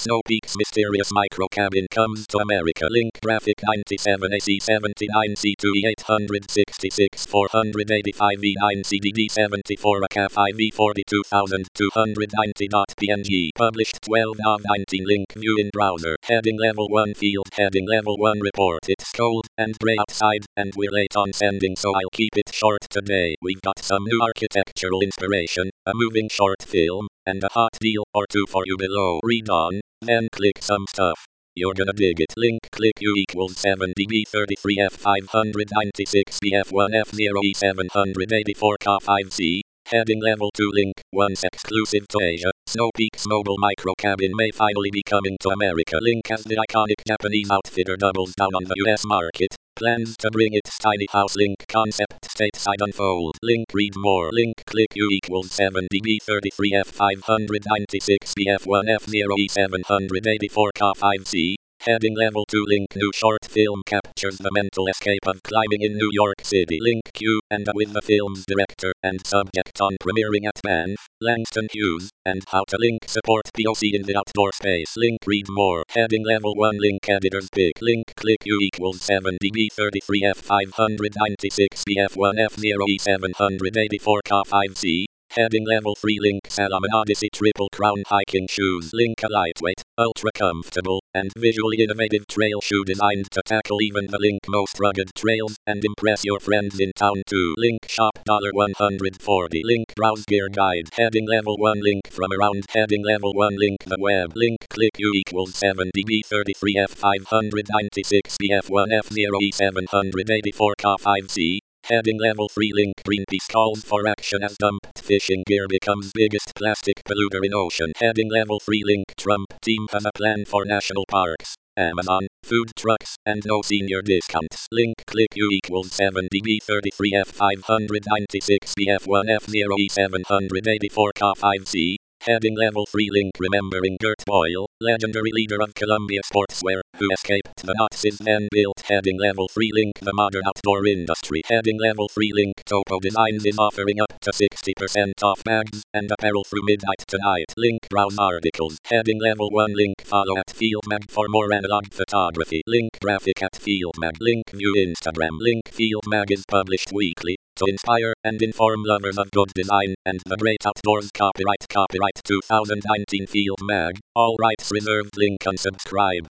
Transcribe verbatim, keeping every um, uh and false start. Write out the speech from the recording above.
Snow Peak's mysterious microcabin comes to America. Link graphic ninety-seven A C seventy-nine C two E eight sixty-six four eighty-five E nine C D D seventy-four A C A five E forty-two thousand two hundred ninety P N G. Published twelve of nineteen. Link view in browser. Heading level one field. Heading level one report. It's cold and grey outside and we're late on sending, so I'll keep it short today. We've got some new architectural inspiration, a moving short film, and a hot deal or two for you below. Read on, then click some stuff. You're gonna dig it. Link click U equals seventy B thirty-three F five ninety-six B F one F zero E seven eighty-four K five C. Heading level two. Link once exclusive to Asia. Snow Peak's mobile microcabin may finally be coming to America. Link as the iconic Japanese outfitter doubles down on the U S market. Plans to bring its tiny house link concept stateside unfold. Link read more. Link click U equals seventy B thirty-three F five ninety-six B F one F zero E seven eighty-four K five C. Heading level two. Link new short film captures the mental escape of climbing in New York City. Link Q and with the film's director and subject on premiering at Banff, Langston Hughes, and how to link support P O C in the outdoor space. Link read more. Heading level one. Link editor's pick. Link click U equals seventy B thirty-three F five ninety-six B F one F zero E seven eighty-four K five C. Heading level three. Link Salomon Odyssey Triple Crown hiking shoes. Link a lightweight, ultra comfortable, and visually innovative trail shoe designed to tackle even the Link most rugged trails and impress your friends in town too. Link shop one forty. Link browse gear guide. Heading level one. Link from around. Heading level one. Link the web. Link click U equals seventy B thirty-three F five ninety-six B F one F zero E seven eighty-four K five C. Heading level three. Link Greenpeace calls for action as dumped fishing gear becomes biggest plastic polluter in ocean. Heading level three. Link Trump team has a plan for national parks, Amazon, food trucks, and no senior discounts. Link click U equals seventy B thirty-three F five ninety-six B F one F zero E seven eighty-four K five C. Heading level three. Link remembering Gert Boyle, legendary leader of Columbia Sportswear, who escaped the Nazis then built. Heading level three. Link the modern outdoor industry. Heading level three. Link Topo Designs is offering up to sixty percent off bags and apparel through midnight tonight. Link browse articles. Heading level one. Link follow at Fieldmag for more analog photography. Link graphic at Fieldmag. Link view Instagram. Link Fieldmag is published weekly to inspire and inform lovers of good design and the great outdoors. Copyright Copyright twenty nineteen Field Mag. All rights reserved. Link unsubscribe.